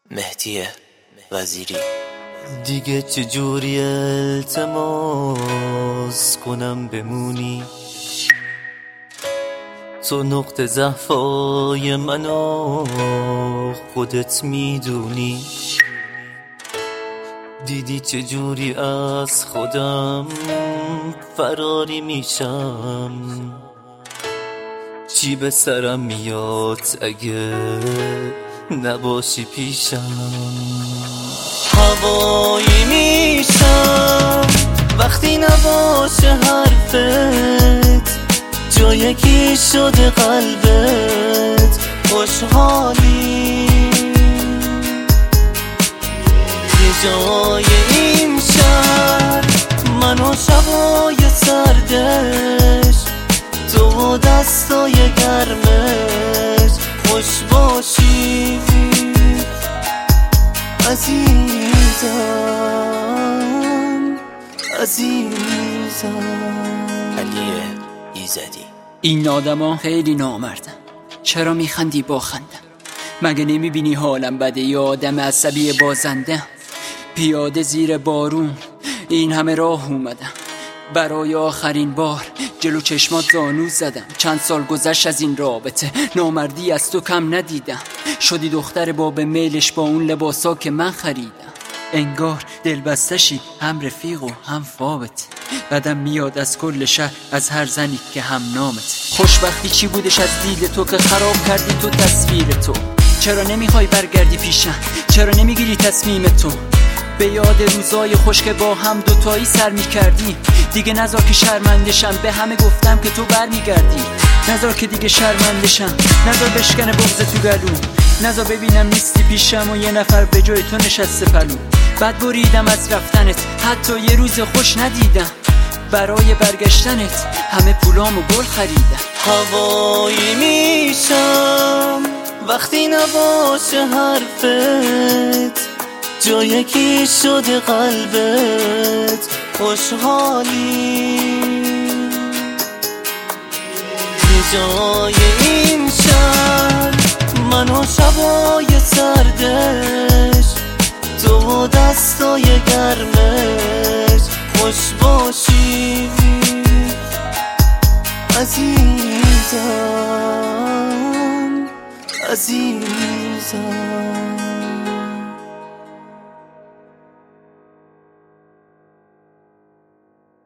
مهدی وزیری. دیگه چجوری التماس کنم بمونی؟ تو نقطه ضعفای منو خودت میدونی. دیدی چجوری از خودم فراری میشم؟ چی به سرم میاد اگه نباشی پیشم؟ هوایی میشم وقتی نباشه حرفت، جا یکی شده قلبت خوشحالی. یه جای این شهر من و شبای سردش، تو و دستای گرمش خوش باشی عزیزم عزیزم. علی ایزدی. این آدما خیلی نامردن، چرا میخندی با خندم؟ مگه نمیبینی حالم بده؟ یا آدم عصبی بازنده، پیاده زیر بارون این همه راه اومدم، برای آخرین بار جلو چشمات زانو زدم. چند سال گذشت از این رابطه، نامردی از تو کم ندیدم. شدی دختر باب میلش با اون لباسا که من خریدم. انگار دلبستشی، هم رفیق و هم فابت. بعدم میاد از کل شهر، از هر زنی که هم نامت. خوشبختی چی بودش از دید تو که خراب کردی تو تصویر تو؟ چرا نمیخوای برگردی پیشم؟ چرا نمیگیری تصمیم تو؟ به یاد روزای خوش که با هم دوتایی سر میکردی. دیگه نذار که شرمندشم، به همه گفتم که تو برمیگردی. نذار که دیگه شرمندشم، نذار بشکنه بغض تو گلو. نذار ببینم نیستی پیشم و یه نفر به جای تو نشسته پلو. بعد بریدم از رفتنت، حتی یه روز خوش ندیدم. برای برگشتنت همه پولامو گل خریدم. هوایی میشم وقتی نباشه حرفت، جا یکی شده قلبت خوشحالی. یه جای این شهر من و شبای سردش، تو و دستای گرمش خوش باشی عزیزم عزیزم.